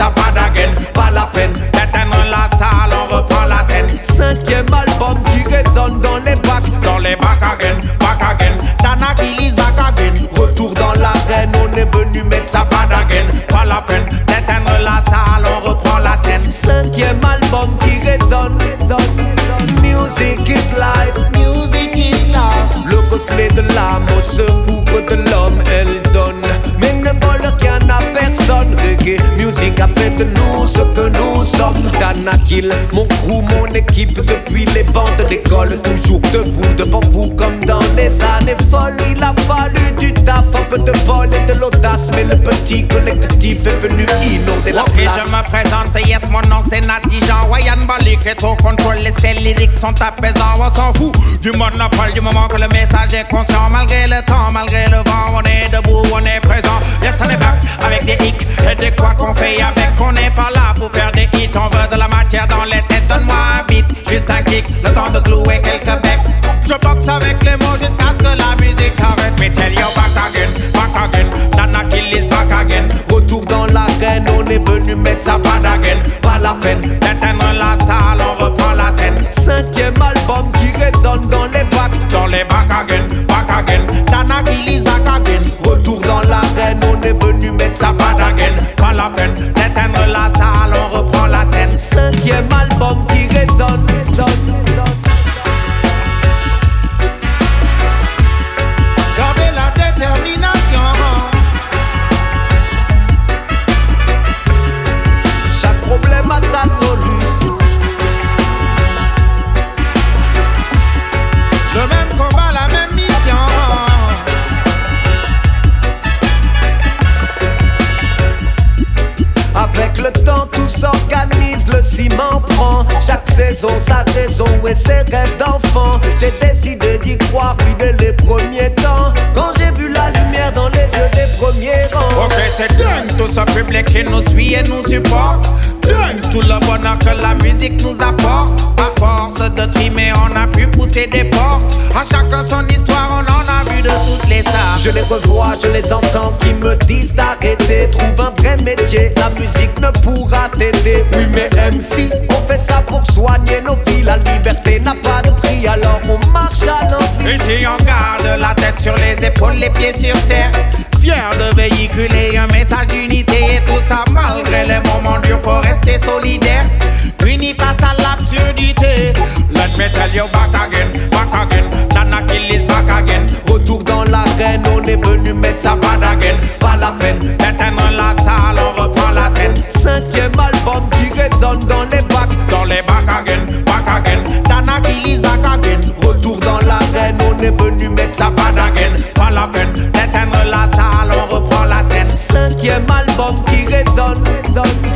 ça bad again. Pas la peine d'éteindre la salle, on reprend la scène. 5e album qui résonne dans les bacs. Dans les bacs again, back again. Dana Killis back again. Retour dans l'arène, on est venu mettre ça bad again. Pas la peine d'éteindre la salle, on reprend la scène. 5e album qui résonne. Music is life, music is love. Le reflet de l'âme au secours de l'homme, elle donne, mais ne vole rien à personne. Reggae music a fait de nous ce que nous sommes. Dana Kill, mon crew, mon équipe depuis les bancs de l'école, toujours debout devant vous comme dans des années folles. Il a fallu du taf, un peu de vol et de l'audace, mais le petit collectif est venu inonder la place. Je me présente, yes, mon nom c'est Nati Jean. Wayan Balik est au contrôle, les ces lyriques sont apaisants. On s'en fout du monopole, du moment que le message est conscient. Malgré le temps, malgré le vent, on est debout, on est présent. Yes, on est back avec des hicks et des quoi qu'on fait avec. On n'est pas là pour faire des hits, on veut de la matière dans les têtes. Donne-moi un beat, juste un kick, le temps de clouer quelques becs. Je boxe avec les mots jusqu'à ce que la musique s'arrête. Mais tell you back again, Dana Killis back again. Retour dans l'arène, on est venu mettre ça bad again. Pas la peine d'éteindre la salle, on reprend la scène. 5e album qui résonne dans les bacs. Dans les back again, Dana Killis back again. Retour dans l'arène, on est venu mettre ça bad again. Pas la peine d'éteindre la salle, on reprend la scène. 5e album qui résonne. Gardez la détermination. Chaque problème a sa solution. Le même combat, la même mission. Avec le temps tout s'organise, le ciment prend. Chaque saison sa raison et ses rêves d'enfant. J'ai décidé d'y croire, puis dès les premiers temps, quand j'ai vu la lumière dans les yeux des premiers rangs. Ok, c'est dingue tout ce public qui nous suit et nous supporte. Dingue tout le bonheur que la musique nous apporte. À force de trimer, on a pu pousser des portes. À chacun son histoire, on en a vu de toutes les sortes. Je les revois, je les entends qui me disent d'arrêter. Trouve un vrai métier, la musique ne pourra t'aider. Oui mais MC, on fait ça pour soigner nos vies. La liberté n'a pas de prix, alors on marche à l'envie. Ici on garde la tête sur les épaules, les pieds sur terre. Fier de véhiculer un message d'unité. Et tout ça malgré les moments durs, faut rester solidaire. Unis face à l'absurdité. Let me tell you back again, Dana Killis back again. Retour dans l'arène, on est venu mettre ça bad again. Pas la peine d'éteindre la salle, on reprend la scène. 5e album qui résonne dans les bacs. Dans les back again, Dana Killis back again. Retour dans l'arène, on est venu mettre ça bad again. Pas la peine d'éteindre la salle, on reprend la scène. 5e album qui résonne.